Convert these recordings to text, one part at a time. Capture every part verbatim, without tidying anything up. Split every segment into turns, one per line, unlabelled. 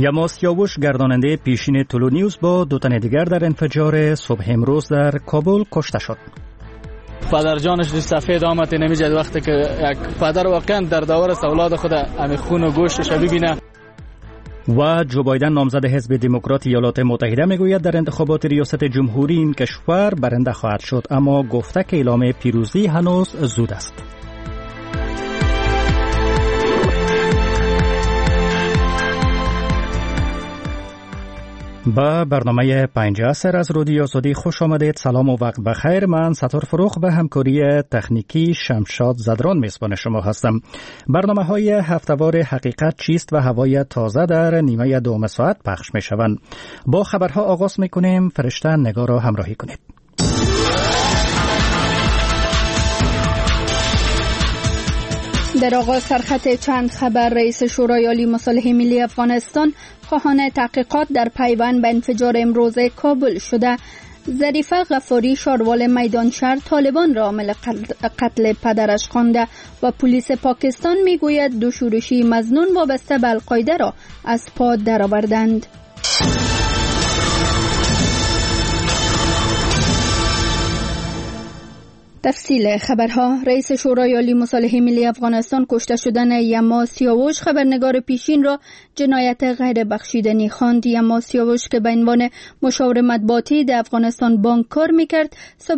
یما سیاوش گرداننده پیشین تولو نیوز با دو تن دیگر در انفجار صبح امروز در کابل کشته شد.
پدر جانش سفید آمد نمیجد وقتی که یک پدر واقعا در دور است اولاد خود همین خون و گوشتش ببینه.
و جو بایدن نامزد حزب دموکرات ایالات متحده میگوید در انتخابات ریاست جمهوری این کشور برنده خواهد شد، اما گفته که اعلام پیروزی هنوز زود است. با برنامه پنج عصر از رادیو آزادی خوش آمدید. سلام و وقت بخیر. من ستار فروخ به همکاری تکنیکی شمشاد زدران میزبان شما هستم. برنامه های هفته‌وار حقیقت چیست و هوای تازه در نیمه دوم ساعت پخش می شوند. با خبرها آغاز می کنیم. فرشته نگار را همراهی کنید.
در آغاز سرخط چند خبر. رئیس شورای عالی مصالح ملی افغانستان خواهان تحقیقات در پیوند به انفجار امروز کابل شده. ظریفه غفاری شاروال میدانشهر طالبان را عامل قتل پدرش خوانده و پلیس پاکستان میگوید دو شورشی مظنون وابسته به القاعده را از پا درآوردند. تفصیل خبرها. رئیس شورای عالی مصالح ملی افغانستان کشته شدن یما سیاوش خبرنگار پیشین را جنایت غیر بخشیدنی خواند. یما سیاوش که به عنوان مشاور مطبوعاتی در افغانستان بانک کار میکرد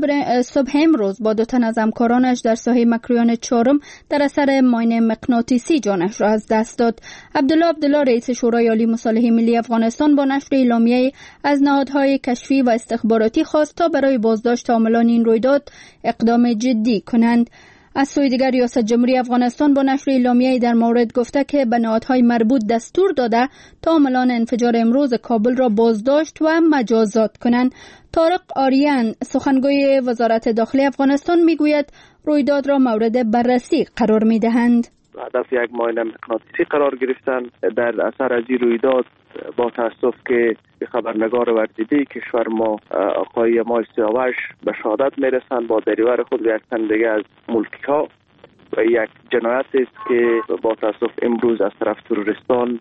صبح امروز با دو تن از همکارانش در ساحه مکرویان چهارم در اثر ماین مغناطیسی جانش را از دست داد. عبدالله عبدالله رئیس شورای عالی مصالح ملی افغانستان با نشر اعلامیه از نهادهای کشفی و استخباراتی خواست تا برای بازداشت عاملان این رویداد اقدام جدی کنند. از سوی دیگر ریاست جمهوری افغانستان با نشر اعلامیه‌ای در مورد گفته که به نهادهای مربوط دستور داده تا عاملان انفجار امروز کابل را بازداشت و مجازات کنند. طارق آریان سخنگوی وزارت داخلی افغانستان میگوید رویداد را مورد بررسی قرار میدهند.
هدف یک ماین مغناطیسی قرار گرفتن در اثر از این رویداد. با تاسف که خبرنگار ورزیده کشور ما آقای یما سیاوش به شهادت میرسند با دریور خود و یک تن دیگه از ملکی ها و یک جنایت است که با تاسف امروز از طرف تروریستان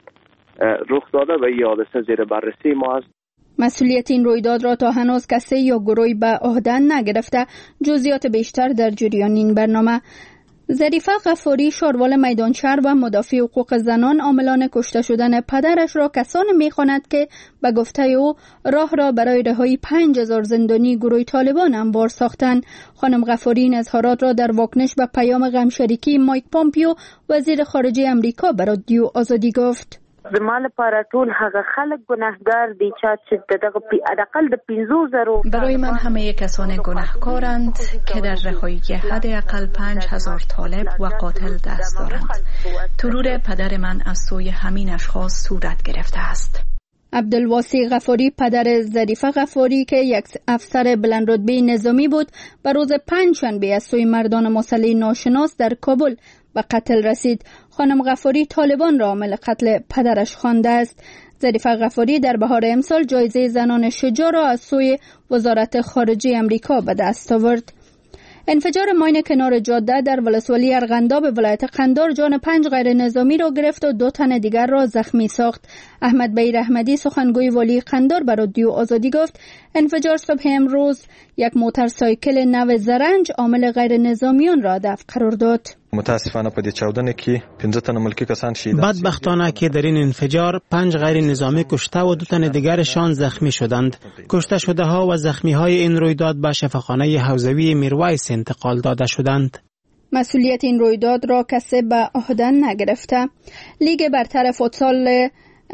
رخ داده و این حادثه زیر بررسی ما است.
مسئولیت این رویداد را تا هنوز کسی یا گروهی به عهده نگرفته. جزئیات بیشتر در جریان این برنامه. ظریفه غفاری شاروال میدانشهر و مدافع حقوق زنان عاملان کشته شدن پدرش را کسانی می‌خواند که به گفته او راه را برای رهایی پنج هزار زندانی گروه طالبان هموار ساختند. خانم غفاری این اظهارات را در واکنش به پیام غمشریکی مایک پامپیو وزیر خارجه امریکا به رادیو آزادی گفت.
زمال لپاره ټول هغه خلک ګناهګار دي چې دغه حداقل د پنځو زرو
برای من همه کسان گناهکارند که در رهایی حداقل پنج هزار طالب و قاتل دست دارند. ترور پدر من از سوی همین اشخاص صورت گرفته است.
عبدالواسی غفاری پدر ظریفه غفاری که یک افسر بلند رتبه نظامی بود به روز پنجشنبه از سوی مردان مسلح ناشناس در کابل به قتل رسید. خانم غفاری طالبان را عامل قتل پدرش خوانده است. ظریفه غفاری در بهار امسال جایزه زنان شجاع را از سوی وزارت خارجه امریکا به دست آورد. انفجار ماین کنار جاده در ولسوالی ارغنداب ولایت قندار جان پنج غیر نظامی را گرفت و دو تن دیگر را زخمی ساخت. احمد بیر احمدی سخنگوی والی قندار به رادیو آزادی گفت انفجار صبح امروز یک موتورسایکل نو زرنج عامل غیر نظامیان را هدف قرار داد.
متاسفانه په دې چاودنه کې پنځه تنه ملکی کسان شهید شدند.
بدبختانه که در این انفجار پنج غیر نظامی کشته و دو تن دیگرشان زخمی شدند. کشته شده ها و زخمی های این رویداد به شفاخانه حوزوی میرویس انتقال داده شدند.
مسئولیت این رویداد را کسی به عهده نگرفته. لیگ برتر فوتسال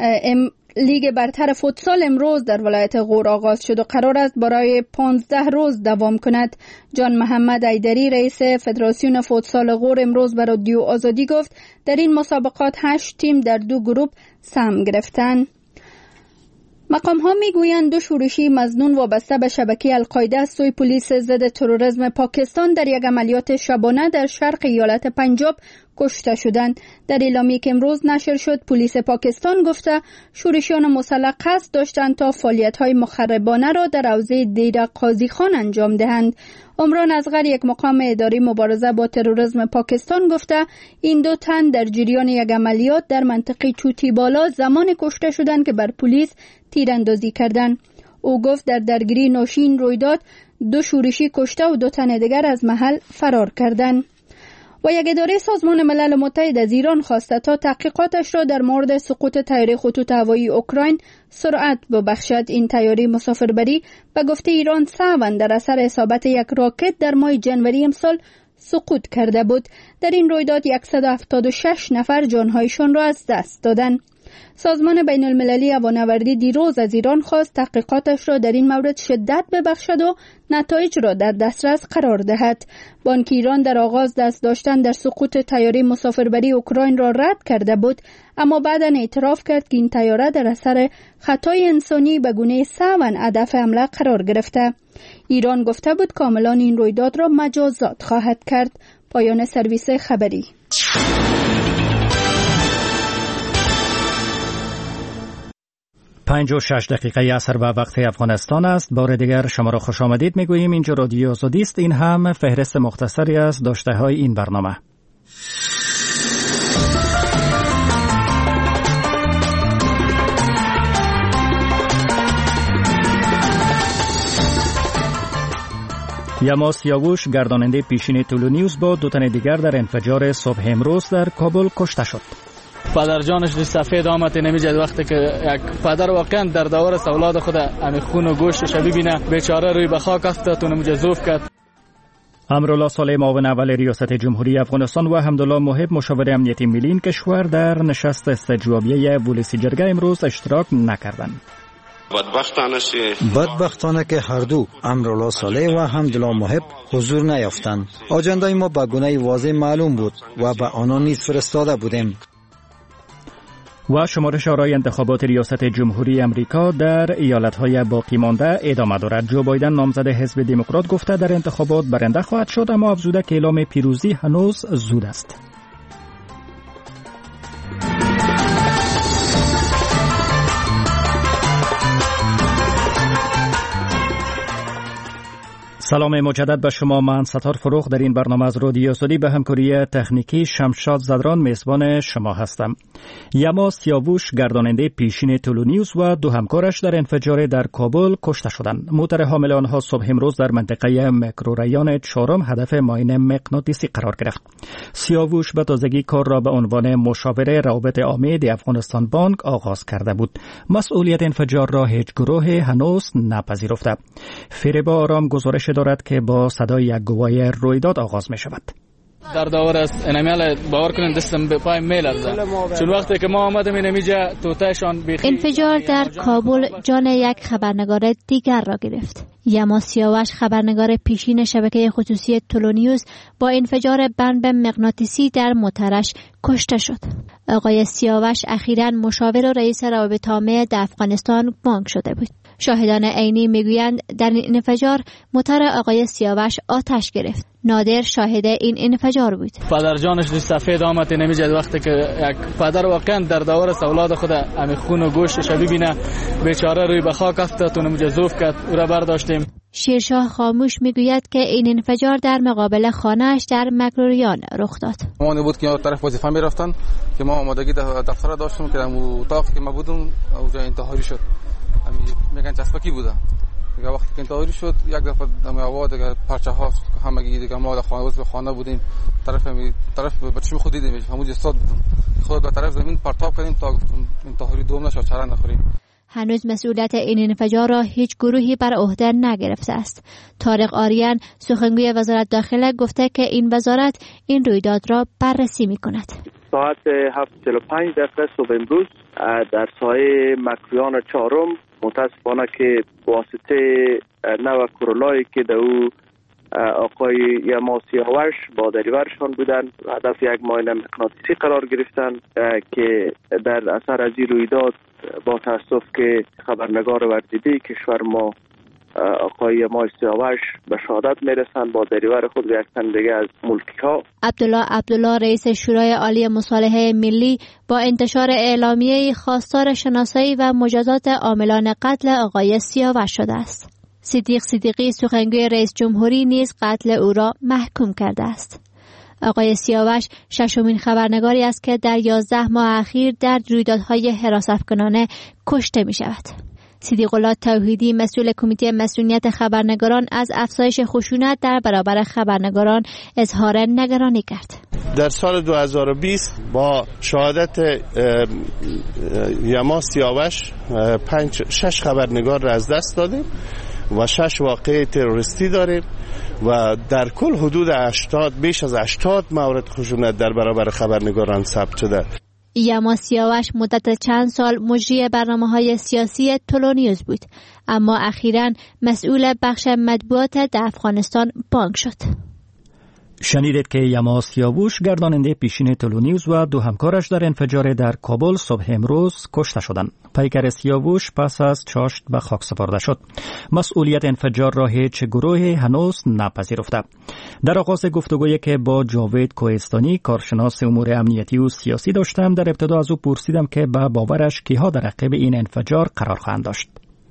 ام لیگ برتر فوتسال امروز در ولایت غور آغاز شد و قرار است برای پانزده روز دوام کند. جان محمد ایدری رئیس فدراسیون فوتسال غور امروز به رادیو آزادی گفت در این مسابقات هشت تیم در دو گروه سهم گرفتند. مقام ها می گویند دو شورشی مظنون وابسته به شبکه القاعده از سوی پلیس ضد تروریسم پاکستان در یک عملیات شبانه در شرق ایالت پنجاب کشته شدند. در اعلامیه که امروز نشر شد، پلیس پاکستان گفته شورشیان مسلح قصد داشتند تا فعالیت‌های مخربانه را در حوزه دیر قاضی خان انجام دهند. عمران اصغر، یک مقام اداری مبارزه با تروریسم پاکستان، گفته این دو تن در جریان یک عملیات در منطقه چوتی بالا زمان کشته شدند که بر پلیس تیراندازی کردند. او گفت در درگیری ناشی رویداد دو شورشی کشته و دو تن دیگر از محل فرار کردند. و یک اداره سازمان ملل متحد از ایران خواسته تا تحقیقاتش را در مورد سقوط طیاره خطوط هوایی اوکراین سرعت ببخشد. این طیاره مسافربری به گفته ایران سهواً در اثر اصابت یک راکت در ماه جنوری امسال سقوط کرده بود. در این رویداد صد و هفتاد و شش نفر جانهایشان را از دست دادند. سازمان بین المللی هوانوردی دیروز از ایران خواست تحقیقاتش را در این مورد شدت ببخشد و نتایج را در دسترس قرار دهد. بانک ایران در آغاز دست داشتن در سقوط طیاره مسافربری اوکراین را رد کرده بود، اما بعداً اعتراف کرد که این طیاره در اثر خطای انسانی به گونه سهواً هدف حمله قرار گرفته. ایران گفته بود کاملا این رویداد را مجازات خواهد کرد. پایان سرویس خبری.
پنج و شش دقیقه عصر به وقت افغانستان است. بار دیگر شما را خوش آمدید میگوییم. اینجا رادیو آزادی است. این هم فهرست مختصری از داشته های این برنامه. یما سیاووش، گرداننده پیشین تولو نیوز، با دو تن دیگر در انفجار صبح امروز در کابل کشته شد.
پدر جانش دی سفید آمد نمیجد وقتی که یک پدر واقعا در داور است اولاد خود امی خون و گوشتش ببینه، بیچاره روی به خاک افتاد و نمجذوف کرد.
امرالله صالح، معاون اول ریاست جمهوری افغانستان، و حمدالله محب، مشاور امنیتی ملی این کشور، در نشست استجوابیه ولسی جرگه امروز اشتراک نکردند.
بدبختانه که هر دو امرالله صالح و حمدالله محب حضور نیافتند. آجندای ما به گونه واضح معلوم بود و به آنان نیز فرستاده بودیم.
و شمارش آرای انتخابات ریاست جمهوری امریکا در ایالت‌های باقی مانده ادامه دارد. جو بایدن، نامزد حزب دموکرات، گفته در انتخابات برنده خواهد شد، اما افزوده که اعلام پیروزی هنوز زود است. سلام مجدد به شما. من ستار فروخ در این برنامه از رادیو آزادی به همکاری تکنیکی شمشاد زدران میزبان شما هستم. یما سیاووش، گرداننده پیشین تولو نیوز، و دو همکارش در انفجار در کابل کشته شدند. موتر حامل آنها صبح امروز در منطقه میکروریان چهارم هدف معاینه مغناطیسی قرار گرفت. سیاووش به تازگی کار را به عنوان مشاور روابط عامه دی افغانستان بانک آغاز کرده بود. مسئولیت انفجار را هیچ گروه هنوز نپذیرفته. فریبا آرام گزارش دارد که با صدای یک گواهی رویداد آغاز می شود.
در داور است انمیال باور کنید دستم به پای میلرزه، چون وقتی که ما آمدیم اینجا توتاشان بیخی.
انفجار در کابل جان یک خبرنگار دیگر را گرفت. یما سیاوش، خبرنگار پیشین شبکه خصوصی تولو نیوز، با انفجار بمب مغناطیسی در موترش کشته شد. آقای سیاوش اخیراً مشاور و رئیس روابط عامه در افغانستان بانک شده بود. شاهدان عینی میگویند در این انفجار موتر آقای سیاوش آتش گرفت. نادر شاهد این انفجار بود.
پدر جانش دی سفید آمد نمیجد وقتی که یک پدر واقعا در داور است اولاد خود امی خون و گوشتش ببینه، بیچاره روی به خاک افتاد و نمجذوف کرد. او را برداشتیم.
شیرشاه خاموش میگوید که این انفجار در مقابل خانه‌اش در مکروریان رخ داد.
اون بود که اون طرف وظیفه میرفتن که ما آمادگی دفتر داشتیم که اون اتاق که ما بودم اونجا انتحاری شد. میگن چسبکی بوده. دیگه وقتی که انتحاری شد یک دفعه دم هوا دیگه پرچه ها همگی دیگه ما در خانه به خانه بودیم. طرف می طرف بچه‌م خود دیدیم همونجا استاد بودم. خود به طرف زمین پرتاب کردیم تا انتحاری دوم نشه چرا نخوریم.
هنوز مسئولیت این انفجار را هیچ گروهی بر عهده نگرفته است. طارق آریان، سخنگوی وزارت داخله، گفته که این وزارت این رویداد را بررسی می‌کند.
ساعت هفت و چهل و پنج دقیقه صبح امروز در سایه مکروریان چهارم متاسفانه که واسطه نو کرولایی که در او آقای یما سیاوش با دریورشان بودن هدف یک معاینه مغناطیسی قرار گرفتن که در اثر از این رویداد با تاسف که خبرنگار ورزیده کشور ما آقای مای سیاوش به شهادت میرسند با دریور خود و یک تن دیگه از ملکی ها.
عبدالله عبدالله رئیس شورای عالی مصالحه ملی با انتشار اعلامیه خواستار شناسایی و مجازات عاملان قتل آقای سیاوش شده است. صدیق صدیقی سخنگوی رئیس جمهوری نیز قتل او را محکوم کرده است. آقای سیاوش ششمین خبرنگاری است که در یازده ماه اخیر در رویدادهای حراست‌کنانه کشته می شود. صدیق الله توحیدی مسئول کمیته مسئولیت خبرنگاران از افزایش خشونت در برابر خبرنگاران اظهار نگرانی کرد.
در سال دو هزار و بیست با شهادت یما سیاوش پنج شش خبرنگار را از دست دادیم و شش واقعه تروریستی داریم و در کل حدود هشتاد بیش از هشتاد مورد خشونت در برابر خبرنگاران ثبت شده.
یما سیاوش مدت چند سال مجری برنامه‌های سیاسی تلونیوز بود، اما اخیراً مسئول بخش مطبوعات در افغانستان بانک شد.
شنیدید که یما سیاوش گرداننده پیشین تلونیوز و دو همکارش در انفجار در کابل صبح امروز کشته شدند. پیکر سیاوش پس از چاشت به خاک سپرده شد. مسئولیت انفجار را هیچ گروهی هنوز نپذیرفته. در آغاز گفتگویی که با جاوید کوهستانی کارشناس امور امنیتی و سیاسی داشتم، در ابتدا از او پرسیدم که به باورش کیها در عقب این انفجار قرار خواهند داشت.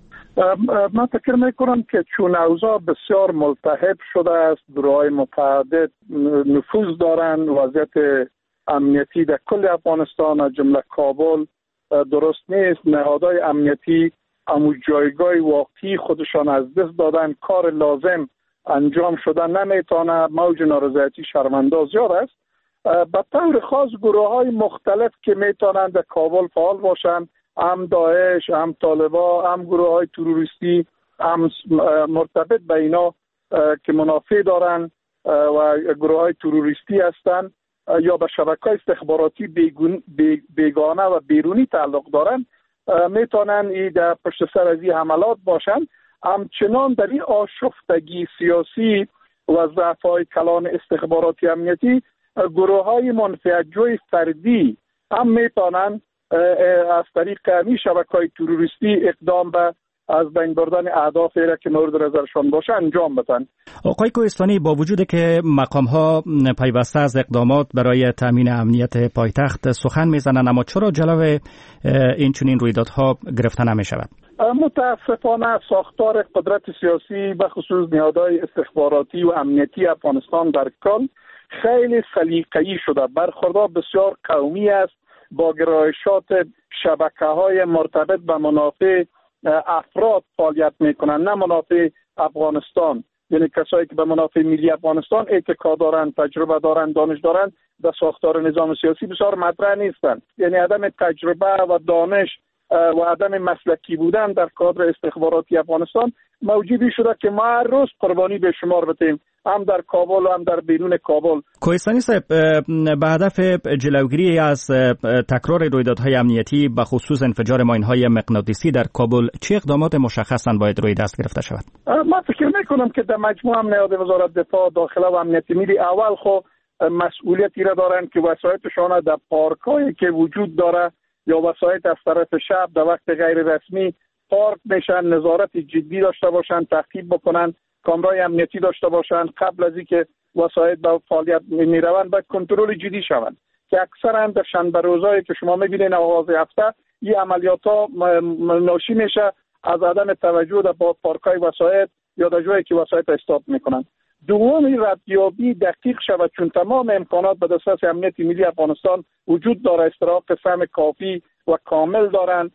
من فکر میکنم که چون اوضاع بسیار ملتهب شده است، گروه‌های متعدد نفوذ دارند، وضعیت امنیتی در کل افغانستان از جمله کابل درست نیست، نهادهای امنیتی امو جایگاه واقعی خودشان از دست دادن، کار لازم انجام شدن نمیتونه، موج نارضایتی شرمنده زیاد است. به طور خاص گروه‌های مختلف که میتونند در کابل فعال باشند، هم داعش، هم طالبا، هم گروه های تروریستی، هم مرتبط به اینا که منافع دارن و گروه های تروریستی هستن یا به شبکه استخباراتی بیگانه و بیرونی تعلق دارن، میتونن ای در پشت سر از این حملات باشن. همچنان در این آشفتگی سیاسی و ضعف‌های کلان استخباراتی امنیتی، گروه های منفعت‌جوی فردی هم میتونن از طریق همین شبکه‌های تروریستی اقدام به از بین بردن اهدافی را که مورد نظرشان باشه انجام بدن.
آقای کوهستانی، با وجود که مقام‌ها پیوسته از اقدامات برای تامین امنیت پایتخت سخن میزنند، اما چرا جلو این چنین رویدادها گرفته نمی‌شود؟
متاسفانه ساختار قدرت سیاسی به خصوص نهادهای استخباراتی و امنیتی افغانستان در کل خیلی سلیقه‌ای شده، برخوردار بسیار قومی است، با گرایشات شبکه‌های مرتبط به منافع افراد فعالیت میکنن، نه منافع افغانستان. یعنی کسایی که به منافع ملی افغانستان اعتقاد دارن، تجربه دارن، دانش دارن، در ساختار نظام سیاسی بسیار مطرح نیستن. یعنی عدم تجربه و دانش و عدم مسلکی بودن در کادر استخباراتی افغانستان موجودی شده که ما هر روز قربانی به شمار بتیم، هم در کابل و هم در بیرون کابل.
کوهستانی صاحب، به هدف جلوگیری از تکرار رویدادهای امنیتی به خصوص انفجار ماین‌های مغناطیسی در کابل چه اقدامات مشخصاً باید روی دست گرفته شود؟
من فکر می‌کنم که در مجموع هم نهاد وزارت دفاع، داخله و امنیت ملی اول خو مسئولیتی را دارند که وسایطشان در پارک‌هایی که وجود داره یا وسایط از طرف شب در وقت غیر رسمی پارک میشن، نظارت جدی داشته باشن، تعقیب بکنن، کامرای امنیتی داشته باشن، قبل از اینکه وسایط به فعالیت میروند باید کنترل جدی شوند که اکثرا در شنبه روزایی که شما میبینین آغاز هفته این عملیات ها ناشی میشه از عدم توجه در پارکای وسایط یا در جایی که وسایط استاپ میکنن. دومی ردیابی دقیق شود، چون تمام امکانات به دسترس امنیت ملی افغانستان وجود داره، استراق سهم کافی و کامل دارن،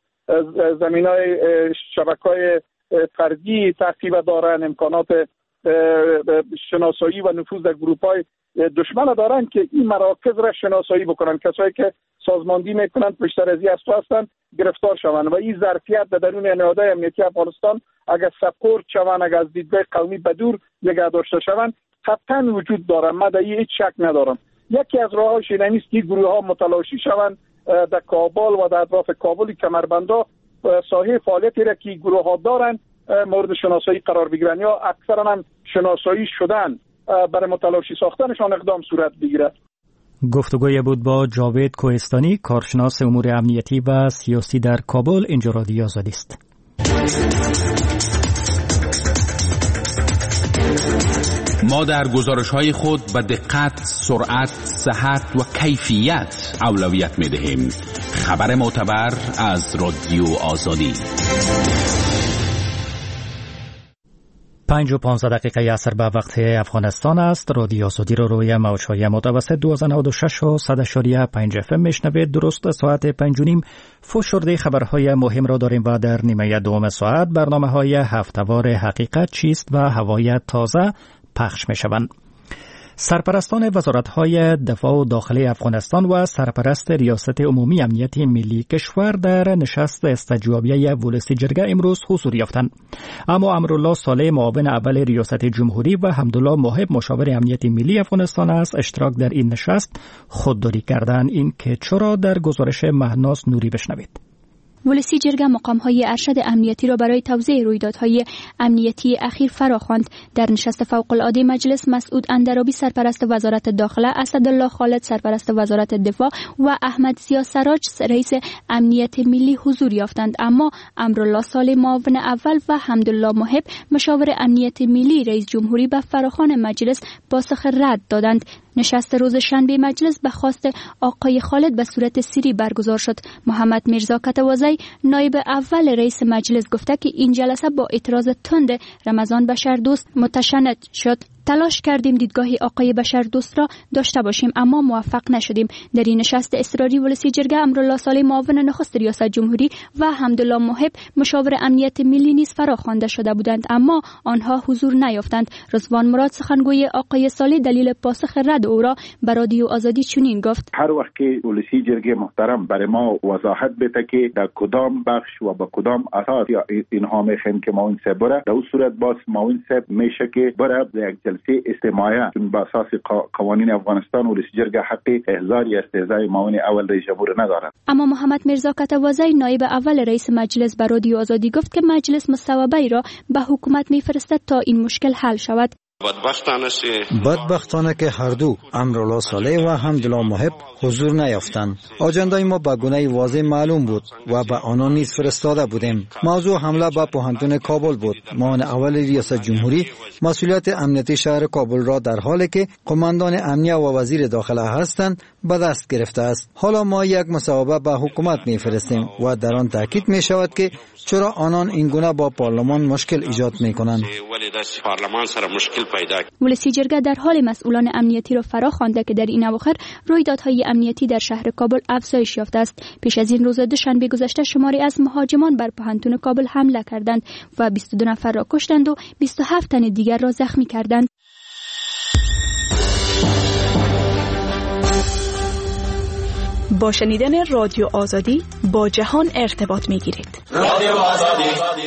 زمینای شبکه‌های فردی تعقیب دارن، امکانات شناسایی و نفوذ در گروپ‌های دشمن دارن که این مراکز را شناسایی بکنن، کسایی که سازماندهی میکنن پشت از این اسباب هستن گرفتار شوند و این ظرفیت در درون نهادهای امنیتی افغانستان اگر سپورت شوند، اگر از دیدگاه قومی بدور نگه داشته شوند قطعا وجود داره. من در این هیچ شک ندارم. یکی از راه‌هاش این است که گروه‌ها متلاشی شوند در کابل و در اطراف کابل، کمربندا ساحه فعالیتی را که گروه‌ها دارن مورد شناسایی قرار بگیرن یا اکثرا هم شناسایی شدن، برای متلاشی ساختنشان اقدام صورت بگیرد.
گفتگوی بود با جاوید کوهستانی، کارشناس امور امنیتی و سیاسی در کابل. اینجا رادیو آزادی است.
ما در گزارش‌های خود به دقت، سرعت، صحت و کیفیت اولویت می‌دهیم. خبر معتبر از رادیو آزادی.
پنج و پانزده دقیقه عصر به وقت افغانستان است. رادیو آزادی رو روی موج‌های متوسط دویست و نود و شش و صد اشاریه پنج اف ام میشنوید. درست ساعت پنج و نیم فشرده خبرهای مهم را داریم و در نیمه دوم ساعت برنامه‌های هفته‌وار حقیقت چیست و هوای تازه پخش می‌شوند. سرپرستان وزارت‌های دفاع و داخلی افغانستان و سرپرست ریاست عمومی امنیت ملی کشور در نشست استجوابیه ولسی جرگه امروز حضور یافتند. اما امرالله صالح معاون اول ریاست جمهوری و حمدالله محب مشاور امنیت ملی افغانستان از اشتراک در این نشست خودداری کردند. این که چرا در گزارش مهناز نوری بشنوید.
ولسی جرگه مقام‌های ارشد امنیتی را برای توضیح رویدادهای امنیتی اخیر فراخواند. در نشست فوق‌العاده مجلس مسعود اندرابی سرپرست وزارت داخله، اسدالله خالد سرپرست وزارت دفاع و احمد زیا سراج رئیس امنیت ملی حضور یافتند. اما امرالله صالح معاون اول و حمدالله محب مشاور امنیت ملی رئیس جمهوری به فراخوان مجلس پاسخ رد دادند. نشست روز شنبه مجلس به خواست آقای خالد به صورت سری برگزار شد. محمد میرزا کتوازی نایب اول رئیس مجلس گفته که این جلسه با اعتراض تند رمضان بشردوست متشنج شد. تلاش کردیم دیدگاه آقای بشردوست را داشته باشیم اما موفق نشدیم. در این نشست اصراری ولسی جرگه امرالله صالح معاون نخست ریاست جمهوری و حمدالله محب مشاور امنیت ملی نیز فراخوانده شده بودند اما آنها حضور نیافتند. رضوان مراد سخنگوی آقای صالح دلیل پاسخ رد او را به رادیو آزادی چنین گفت:
هر وقت که ولسی جرگه محترم برای ما وضاحت بده که در کدام بخش و با کدام اساس اینها میخوایم که معاون صاحب بره، در اون صورت باز معاون صاحب میشه که بره یک جلسه استماعیه بر اساس قوانین افغانستان ولسی جرگه حق احضار یا استهزای معاون اول رئیس جمهور ندارد.
اما محمد میرزا کتوازی نایب اول رئیس مجلس به رادیو آزادی گفت که مجلس مصوبه را به حکومت میفرستد تا این مشکل حل شود.
بدبختانه که هر دو امرالله صالح و حمدالله محب حضور نیافتند. آجندای ما به گونه واضح معلوم بود و به آنان نیز فرستاده بودیم. موضوع حمله به پوهنتون کابل بود. معاون اول ریاست جمهوری مسئولیت امنیتی شهر کابل را در حالی که قماندان امنیه و وزیر داخله هستند به دست گرفته است. حالا ما یک مصوبه به حکومت میفرستیم و در آن تاکید می شود که چرا آنان این گونه با پارلمان مشکل ایجاد می کنند.
ولسی جرگه در حال مسئولان امنیتی را فرا خوانده که در این اواخر رویدادهای امنیتی در شهر کابل افزایش یافته است. پیش از این روز دوشنبه گذشته شماری از مهاجمان بر پوهنتون کابل حمله کردند و بیست و دو نفر را کشتند و بیست و هفت تن دیگر را زخمی کردند.
با شنیدن رادیو آزادی با جهان ارتباط می‌گیرید. رادیو آزادی.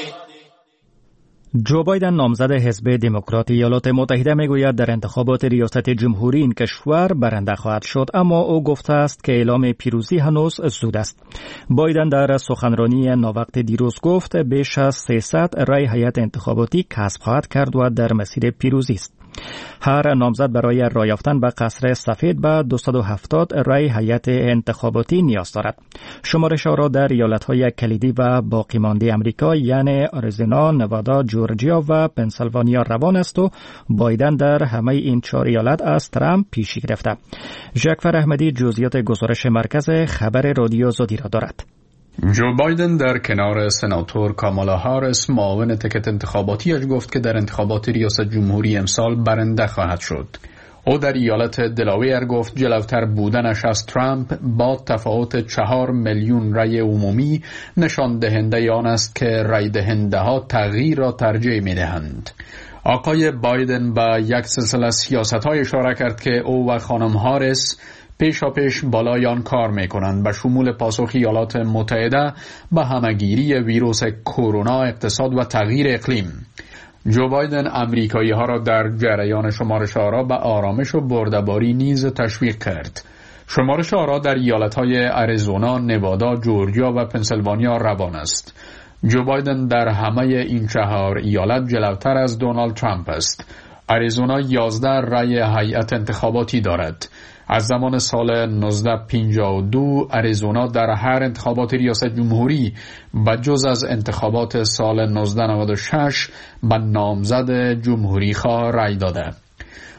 جو بایدن نامزد حزب دموکرات ایالات متحده میگوید در انتخابات ریاست جمهوری این کشور برنده خواهد شد، اما او گفته است که اعلام پیروزی هنوز زود است. بایدن در سخنرانی ناوقت دیروز گفت بیش از سیصد رای هیئت انتخاباتی کسب خواهد کرد و در مسیر پیروزی است. هر نامزد برای رای یافتن به قصر سفید به دویست و هفتاد رای هیئت انتخاباتی نیاز دارد. شمارش را در ایالت‌های کلیدی و باقی مانده آمریکا یعنی آریزونا، نوادا، جورجیا و پنسیلوانیا روان است و بایدن در همه این چهار ایالت از ترامپ پیشی گرفته. ژاکفر احمدی جزئیات گزارش مرکز خبر رادیو آزادی را دارد.
جو بایدن در کنار سناتور کامالا هاریس معاون تکت انتخاباتیش گفت که در انتخابات ریاست جمهوری امسال برنده خواهد شد. او در ایالت دلاویر گفت جلوتر بودنش از ترامپ با تفاوت چهار میلیون رای عمومی نشان دهنده آن است که رای دهنده ها تغییر را ترجیح می دهند. آقای بایدن با یک سلسله سیاست های اشاره کرد که او و خانم هاریس پیشا پیش بالای آن کار میکنند، به شمول پاسخ ایالات متحده به همگیری ویروس کرونا، اقتصاد و تغییر اقلیم. جو بایدن امریکایی ها را در جریان شمارش آرا به آرامش و برده‌باری نیز تشویق کرد. شمارش آرا در ایالت های آریزونا، نوادا، جورجیا و پنسیلوانیا روان است. جو بایدن در همه این چهار ایالت جلوتر از دونالد ترامپ است. آریزونا یازده رای هیئت انتخاباتی دارد. از زمان سال نوزده پنجاه و دو آریزونا در هر انتخابات ریاست جمهوری بجز از انتخابات سال نوزده نود و شش به نامزد جمهوری خواه رای داده.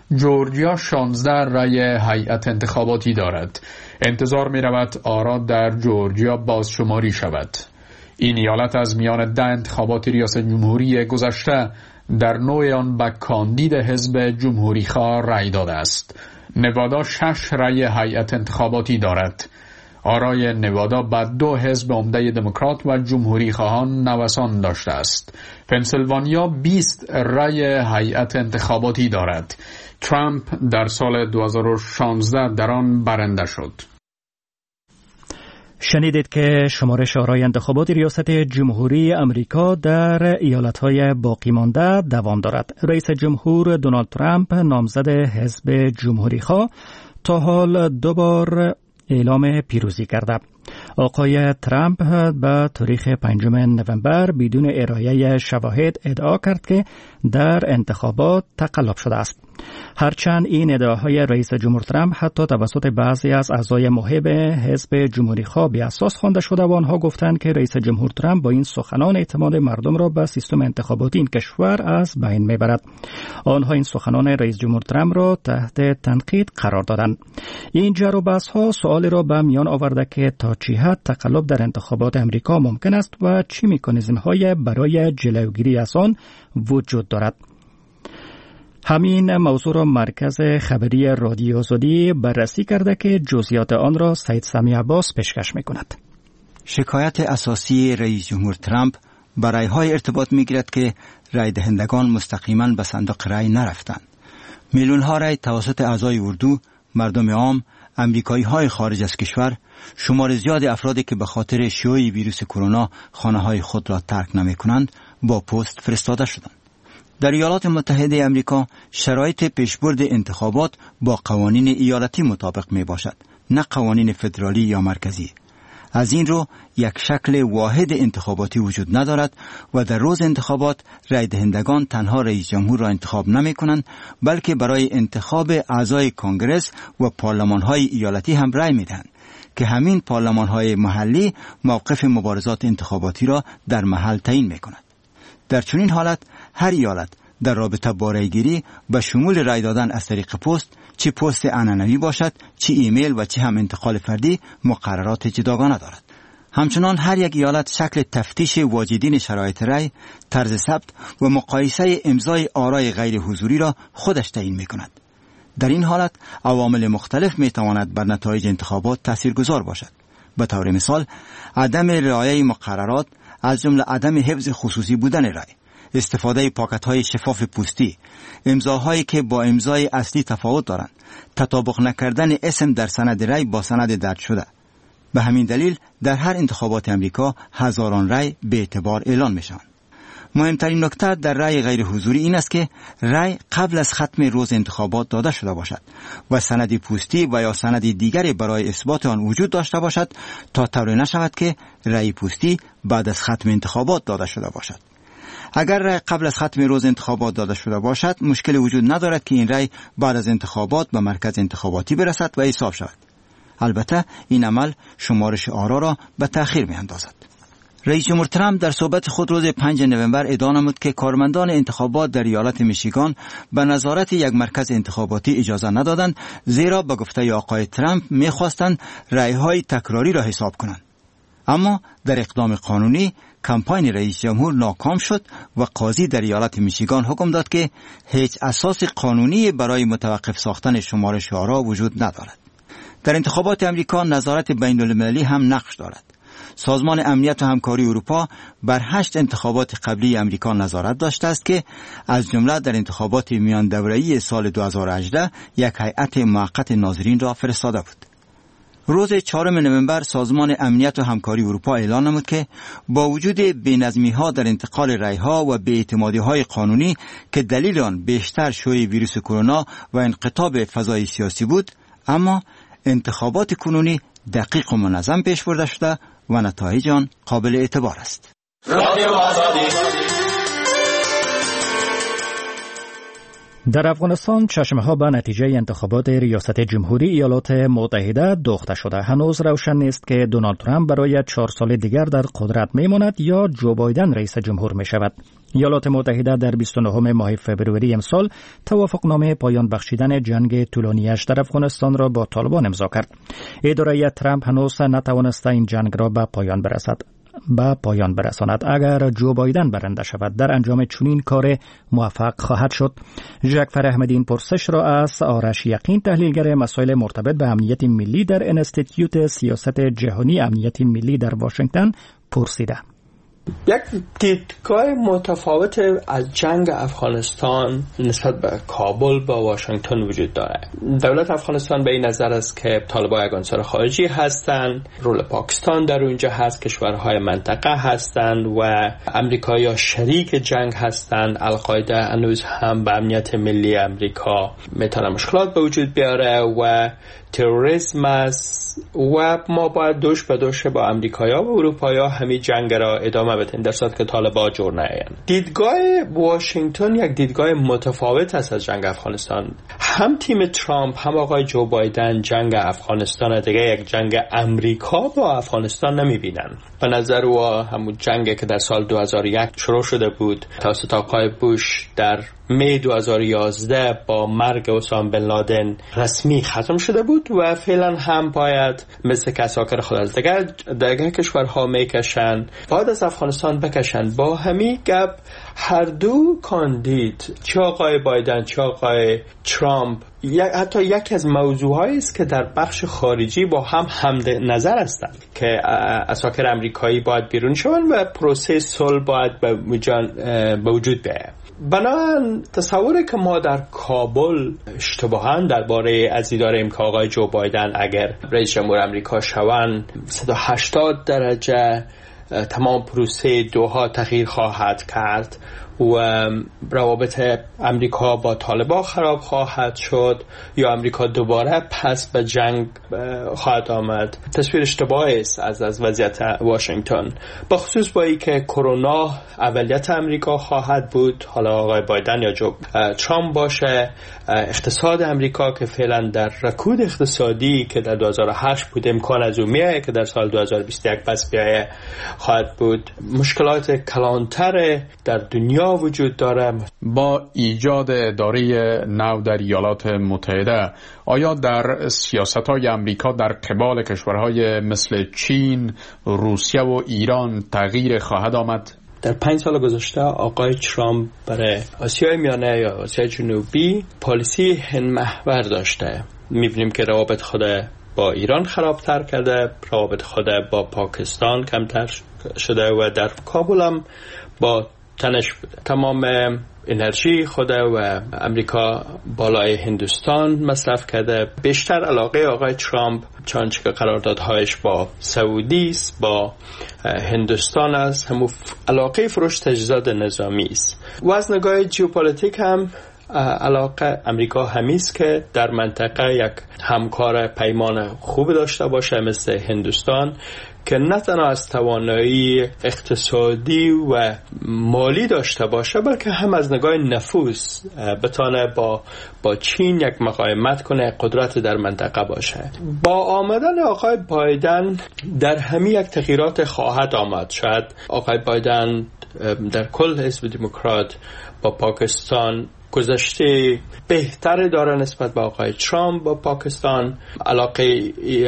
جورجیا شانزده رأی هیئت انتخاباتی دارد. انتظار می رود آرا در جورجیا بازشماری شود. این ایالت از میان ده انتخابات ریاست جمهوری گذشته در نوع آن به کاندید حزب جمهوری خواه رأی داده است. نوادا شش رأی هیئت انتخاباتی دارد. آرای نوادا به دو حزب عمده دموکرات و جمهوری خواهان نوسان داشته است. پنسیلوانیا بیست رأی هیئت انتخاباتی دارد. ترامپ در سال دو هزار و شانزده در آن برنده شد.
شنیدید که شمارش آرای انتخابات ریاست جمهوری امریکا در ایالت‌های باقی مانده دوام دارد. رئیس جمهور دونالد ترامپ نامزد حزب جمهوری خواه تا حال دو بار اعلام پیروزی کرده. آقای ترامپ به تاریخ پنجم نوامبر بدون ارائه شواهد ادعا کرد که در انتخابات تقلب شده است. هرچند این ادعاهای رئیس جمهور ترامپ حتی توسط بعضی از اعضای محب حزب جمهوری خواه بی اساس خوانده شده و آنها گفتند که رئیس جمهور ترامپ با این سخنان اعتماد مردم را به سیستم انتخاباتی این کشور از بین میبرد. آنها این سخنان رئیس جمهور ترامپ را تحت تنقید قرار دادند. این جر و بحث ها سوالی را به میان آورده که تا چه حد تقلب در انتخابات امریکا ممکن است و چه مکانیزم های برای جلوگیری از آن وجود دارد. همین موضوع را مرکز خبری رادیو آزادی بررسی کرده که جزئیات آن را سید سمی عباس پیشکش می‌کند.
شکایت اساسی رئیس جمهور ترامپ برای های ارتباط می‌گیرد که رای دهندگان مستقیما به صندوق رای نرفتند. میلیون ها رای توسط اعضای اردو، مردم عام، امریکایی های خارج از کشور، شمار زیاد افرادی که به خاطر شیوع ویروس کرونا خانه های خود را ترک نمی کنند با پست فرستاده شدند. در ایالات متحده امریکا شرایط پیشبرد انتخابات با قوانین ایالتی مطابق می باشد، نه قوانین فدرالی یا مرکزی. از این رو یک شکل واحد انتخاباتی وجود ندارد و در روز انتخابات رای دهندگان تنها رئیس جمهور را انتخاب نمی کنند، بلکه برای انتخاب اعضای کنگرس و پارلمان های ایالتی هم رای می دهند که همین پارلمان های محلی موقف مبارزات انتخاباتی را در محل تعیین می کند. در چنین حالت هر ایالت در رابطه با رایگیری به شمول رای دادن از طریق پست، چه پست عنعنوی باشد، چه ایمیل و چه هم انتقال فردی، مقررات جداگانه دارد. همچنان هر یک ایالت شکل تفتیش واجدین شرایط رای، طرز ثبت و مقایسه امضای آرای غیر حضوری را خودش تعیین می‌کند. در این حالت عوامل مختلف می‌تواند بر نتایج انتخابات تاثیرگذار باشد. به طور مثال، عدم رعایت مقررات از جمله عدم حفظ خصوصی بودن رای، استفاده پاکت‌های شفاف پوستی، امضاهایی که با امضای اصلی تفاوت دارند، تطابق نکردن اسم در سند رای با سند درج شده. به همین دلیل در هر انتخابات امریکا هزاران رای به اعتبار اعلان میشوند. مهمترین نکته در رای غیر حضوری این است که رای قبل از ختم روز انتخابات داده شده باشد و سند پوستی و یا سند دیگری برای اثبات آن وجود داشته باشد تا طوری نشود که رای پوستی بعد از ختم انتخابات داده شده باشد. اگر رای قبل از ختم روز انتخابات داده شده باشد، مشکل وجود ندارد که این رای بعد از انتخابات به مرکز انتخاباتی برسد و حساب شود. البته این عمل شمارش آرا را به تأخیر می اندازد. رئیس جمهور ترامپ در صحبت خود روز پنجم نوامبر ادعا نمود که کارمندان انتخابات در ایالت میشیگان به نظارت یک مرکز انتخاباتی اجازه ندادند، زیرا به گفته آقای ترامپ می‌خواستند رای‌های تکراری را حساب کنند. اما در اقدام قانونی کمپاین رئیس جمهور ناکام شد و قاضی در ایالت میشیگان حکم داد که هیچ اساس قانونی برای متوقف ساختن شمارش آرا وجود ندارد. در انتخابات امریکا نظارت بین المللی هم نقش دارد. سازمان امنیت و همکاری اروپا بر هشت انتخابات قبلی امریکا نظارت داشته است که از جمله در انتخابات میان دوره‌ای سال دو هزار و هجده یک هیئت موقت ناظرین را فرستاده بود. روز چهارم نوامبر سازمان امنیت و همکاری اروپا اعلان نمود که با وجود بی‌نظمی‌ها در انتقال رای‌ها و بی‌اعتمادی‌های قانونی که دلیل آن بیشتر شیوع ویروس کرونا و انقطاع فضای سیاسی بود، اما انتخابات کنونی دقیق و منظم پیش برده شده و نتایج آن قابل اعتبار است.
در افغانستان چشمها به نتیجه انتخابات ریاست جمهوری ایالات متحده دوخته شده. هنوز روشن نیست که دونالد ترامپ برای چهار سال دیگر در قدرت میماند یا جو بایدن رئیس جمهور می شود. ایالات متحده در بیست و نهم ماه فوریه امسال توافقنامه پایان بخشیدن جنگ طولانیش در افغانستان را با طالبان امضا کرد. اداره ترامپ هنوز نتوانسته این جنگ را به پایان برسد. به پایان برساند. اگر جو بایدن برنده شود در انجام چنین کار موفق خواهد شد. جعفر احمدی این پرسش را از آرش یقین تحلیلگر مسائل مرتبط به امنیت ملی در انستیتیوت سیاست جهانی امنیت ملی در واشنگتن پرسیده.
یک دیدگاه متفاوت از جنگ افغانستان نسبت به کابل با واشنگتن وجود داره. دولت افغانستان به این نظر است که طالبان یک عنصر خارجی هستند، رول پاکستان در اونجا هست، کشورهای منطقه هستند و امریکایی‌ها شریک جنگ هستند. القاعده هنوز هم به امنیت ملی امریکا میتونه مشکلات به وجود بیاره و تروریسم است و ما باید دوش به دوش با امریکایی‌ها و اروپایی‌ها همین جنگ را ادامه بدیم در صورت که طالبان جور نیاین. دیدگاه واشنگتن یک دیدگاه متفاوت است از جنگ افغانستان. هم تیم ترامپ هم آقای جو بایدن جنگ افغانستان دیگه یک جنگ امریکا با افغانستان نمی‌بینن. به نظر او همون جنگی که در سال دو هزار و یک شروع شده بود توسط آقای بوش در می دو هزار و یازده با مرگ اسامه بن لادن رسمی ختم شده بود و فعلا هم باید مثل کساکر خود از دیگر دیگر کشورها میکشن باید از افغانستان بکشن. با همین گپ هر دو کاندید چه آقای بایدن چه آقای ترامپ حتی یکی از موضوعهایی است که در بخش خارجی با هم همد نظر هستند که اساکر امریکایی باید بیرون شوند و پروسه صلح باید به وجود بیاید. بنابراین تصوری که ما در کابل اشتباهاً درباره از داریم که آقای جو بایدن اگر رئیس جمهور امریکا شوند صد و هشتاد درجه تمام پروسه دوها تغییر خواهد کرد و روابط امریکا با طالبان خراب خواهد شد یا امریکا دوباره پس به جنگ خواهد آمد. تصویر اشتباهی است از از وضعیت واشنگتن، بخصوص با اینکه کرونا اولیت امریکا خواهد بود، حالا آقای بایدن یا جو ترامپ باشه. اقتصاد امریکا که فعلا در رکود اقتصادی که در دو هزار و هشت بود امکان از اون میایه که در سال دو هزار و بیست و یک پس بیایه خواهد بود. مشکلات کلانتر در دنیا وجود داره.
با ایجاد اداره نو در ایالات متحده آیا در سیاست‌های امریکا در قبال کشورهای مثل چین، روسیه و ایران تغییر خواهد آمد؟
در پنج سال گذشته آقای ترامپ برای آسیای میانه یا آسیای جنوبی پالیسی هند محور داشته. می‌بینیم که روابط خود با ایران خرابتر کرده، روابط خود با پاکستان کمتر شده و در کابل هم با تنش بوده. تمام انرژی خود و امریکا بالای هندوستان مصرف کرده. بیشتر علاقه آقای ترامپ چانچه که قراردادهایش با سعودی است، با هندوستان است، همون علاقه فروش تجهیزات نظامی است. و از نگاه ژئوپلیتیک هم علاقه امریکا همیست که در منطقه یک همکار پیمان خوب داشته باشه مثل هندوستان که نه تنها از توانایی اقتصادی و مالی داشته باشه بلکه هم از نگاه نفوذ بتونه با با چین یک مقاومت کنه، قدرت در منطقه باشه. با آمدن آقای بایدن در همین یک تغییرات خواهد آمد. شاید آقای بایدن در کل حزب دموکرات با پاکستان گذشته بهتر داره نسبت به آقای ترامپ با پاکستان. علاقه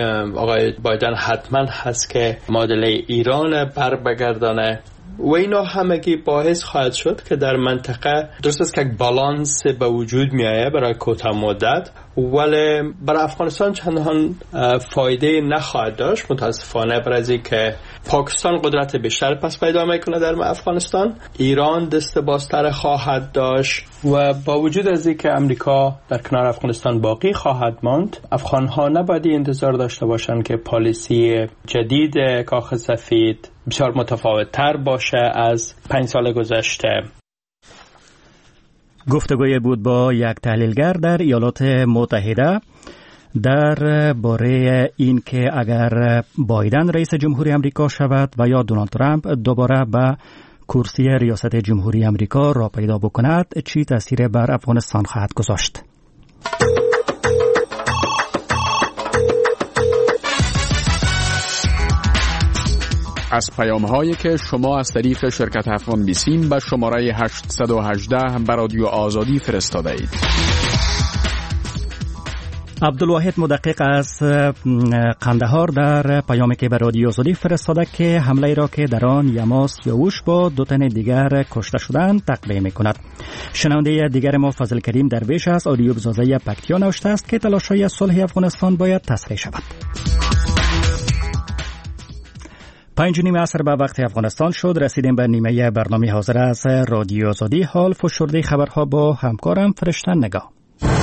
آقای بایدن حتما هست که معادله ایران بر بگردانه و اینا همگی باعث خواهد شد که در منطقه درست است که یک بالانس به وجود میایه برای کوتاه مدت، ولی برای افغانستان چندان فایده نخواهد داشت متاسفانه، برای از اینکه پاکستان قدرت بیشتر پس پیدا میکنه در افغانستان، ایران دست بازتر خواهد داشت و با وجود از اینکه امریکا در کنار افغانستان باقی خواهد ماند، افغان‌ها نباید انتظار داشته باشند که پالیسی جدید کاخ سفید بسیار متفاوت تر باشه از پنج سال گذشته.
گفتگوی بود با یک تحلیلگر در ایالات متحده در باره این که اگر بایدن رئیس جمهوری آمریکا شود و یا دونالد ترامپ دوباره به کرسی ریاست جمهوری امریکا را پیدا بکند چی تاثیر بر افغانستان خواهد گذاشت؟
از پیام هایی که شما از طریق شرکت افغان بیسیم به شماره هشت یک هشت به رادیو آزادی فرستاده اید.
عبدالواحد مدقق از قندهار در پیامی که به رادیو آزادی فرستاده که حمله را که در آن یما سیاوش با دو تن دیگر کشته شدند تقبیه می کند. شنونده دیگر ما فضل کریم درویش از آریوب زازه پکتیا نوشته است که تلاش‌های صلح افغانستان باید تسریع شود. پنج نیم عصر به وقت افغانستان شد. رسیدیم به نیمه برنامه حاضر از رادیو آزادی. حال فشرده خبرها با همکارم فرشته نگاه.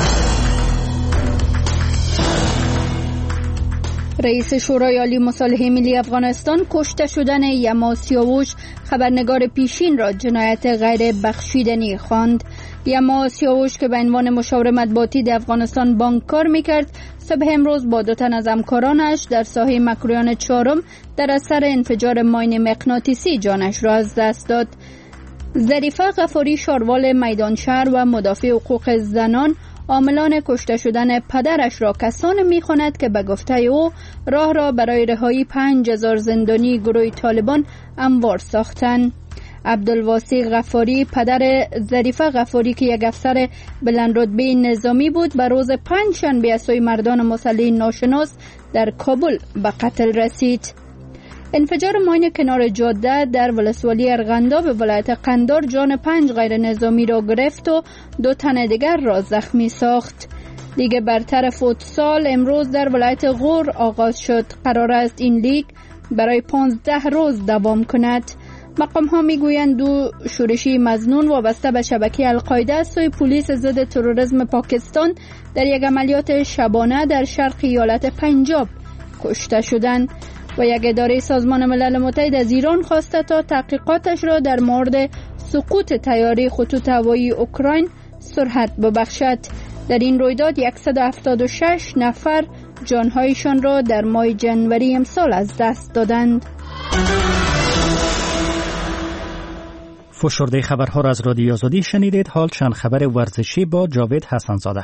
رئیس شورای عالی مصالحه ملی افغانستان کشته شدن یما سیاوش خبرنگار پیشین را جنایت غیر بخشیدنی خواند. یما سیاوش که به عنوان مشاور مطبوعاتی در افغانستان بانک کار میکرد، صبح امروز با دو تن از همکارانش در ساحه مکرویان چهارم در اثر انفجار ماین مغناطیسی جانش را از دست داد. ظریفه غفاری شاروال میدان شهر و مدافع حقوق زنان عاملان کشته شدن پدرش را کسانی می‌خواند که به گفته او راه را برای رهایی پنج هزار زندانی گروه طالبان هموار ساختند. عبدالواسی غفاری پدر ظریفه غفاری که یک افسر بلند رتبه نظامی بود به روز پنج شنبه از سوی مردان مسلح ناشناس در کابل به قتل رسید. انفجار ماین کنار جاده در ولسوالی ارغنداب به ولایت قندار جان پنج غیر نظامی را گرفت و دو تن دیگر را زخمی ساخت. لیگ برتر فوتسال امروز در ولایت غور آغاز شد. قرار است این لیگ برای پانزده روز دوام کند. مقام ها می گویند دو شورشی مظنون وابسته به شبکه القاعده از سوی پلیس ضد تروریسم پاکستان در یک عملیات شبانه در شرق ایالت پنجاب کشته شدند و یک اداره سازمان ملل متحد از ایران خواسته تا تحقیقاتش را در مورد سقوط طیاره خطوط هوایی اوکراین سرعت ببخشد. در این رویداد صد و هفتاد و شش نفر جانهایشان را در ماه جنوری امسال از دست دادند.
فشرده خبرها را از رادیو آزادی شنیدید. حال چند خبر ورزشی با جاوید حسن‌زاده.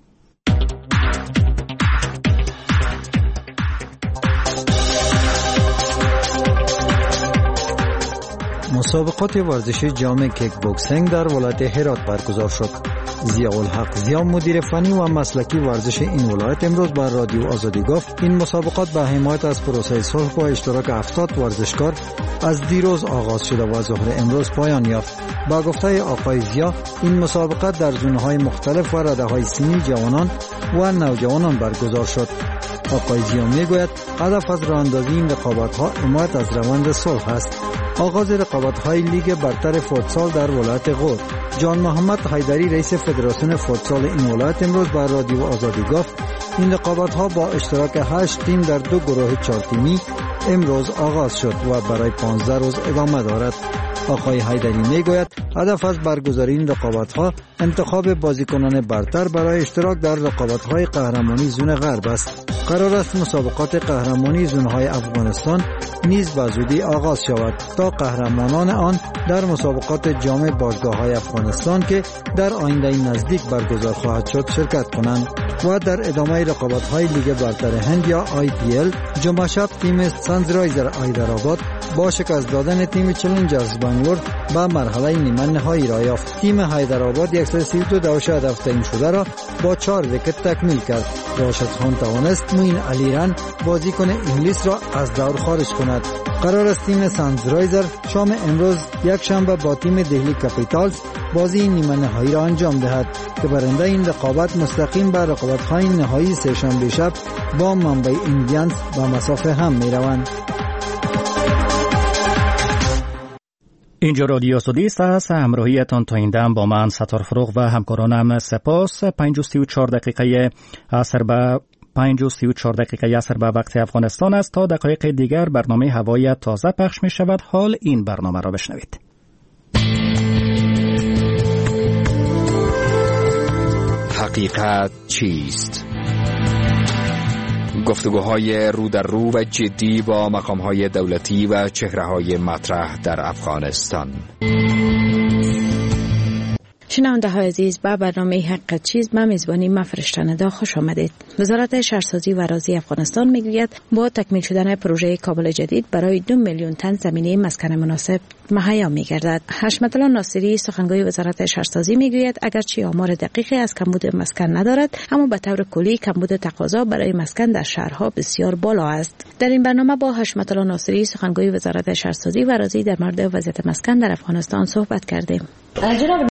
مسابقات ورزشی جام کیک بوکسینگ در ولایت هرات برگزار شد. ضیاءالحق ضیا مدیر فنی و مسلکی ورزش این ولایت امروز بر رادیو آزادی گفت این مسابقات به حمایت از پروسه صلح با اشتراک هفتاد ورزشکار از دیروز آغاز شده و ظهر امروز پایان یافت. با گفته آقای ضیا این مسابقات در زونهای مختلف و رده‌های سنی جوانان و نوجوانان برگزار شد. آقای ضیا میگوید هدف از راه‌اندازی این رقابت‌ها حمایت از روند صلح است. آغاز رقابت‌های لیگ برتر فوتسال در ولایت غور. جان محمد حیدری رئیس فدراسیون فوتسال این ولایت امروز با رادیو آزادی گفت این رقابت‌ها با اشتراک هشت تیم در دو گروه چهار تیمی امروز آغاز شد و برای پانزده روز ادامه دارد. آقای حیدری میگوید هدف از برگزاری این رقابت‌ها انتخاب بازیکنان برتر برای اشتراک در رقابت‌های قهرمانی زون غرب است. قرار است مسابقات قهرمانی زونهای افغانستان نیز به زودی آغاز شود تا قهرمانان آن در مسابقات جام باشگاه‌های افغانستان که در آینده نزدیک برگزار خواهد شد شرکت کنند. و در ادامه رقابت‌های لیگ برتر هند یا آی پی ال جمعه شب تیم سانرایزر حیدرآباد با شکست دادن تیم چالنجرز بنگلور به مرحله نیمه نهایی را یافت. تیم حیدرآباد صد و سی و دو دوش هدف تعیین شده را با چهار ویکت تکمیل کرد. راشد خان توانست موین علیران بازیکن انگلیس را از دور خارج کند. قرار است تیم سانرایزر شام امروز یک شنبه با تیم دهلی کپیتالز بازی نیمه نهایی را انجام دهد که برنده این رقابت مستقیم به رقابت‌های نهایی سه شنبه شب با ممبئی ایندیانز به مسافه هم می‌روند.
اینجا رادیو آزادی است. از همراهیتان تا این دم با من ستار فروغ و همکارانم سپاس. پنج و سی و چهار دقیقه عصر به پنج و سی و چهار دقیقه عصر به وقت افغانستان است. تا دقایق دیگر برنامه هوای تازه پخش می شود. حال این برنامه را بشنوید.
حقیقت چیست؟
گفتگوهای رو در رو و جدی با مقامهای دولتی و چهره‌های مطرح در افغانستان.
شنونده های عزیز، با برنامه حق چیز به میزبانی من فرشته ندا خوش آمدید. وزارت شهرسازی و اراضی افغانستان میگوید با تکمیل شدن پروژه کابل جدید برای دو میلیون تن زمینه مسکن مناسب مهیا میگردد. حشمت الله ناصری سخنگوی وزارت شهرسازی میگوید اگرچه آمار دقیقی از کمبود مسکن ندارد، اما به طور کلی کمبود تقاضا برای مسکن در شهرها بسیار بالا است. در این برنامه با حشمت الله ناصری سخنگوی وزارت شهرسازی و اراضی در مورد وضعیت مسکن در افغانستان صحبت کردیم.
جناب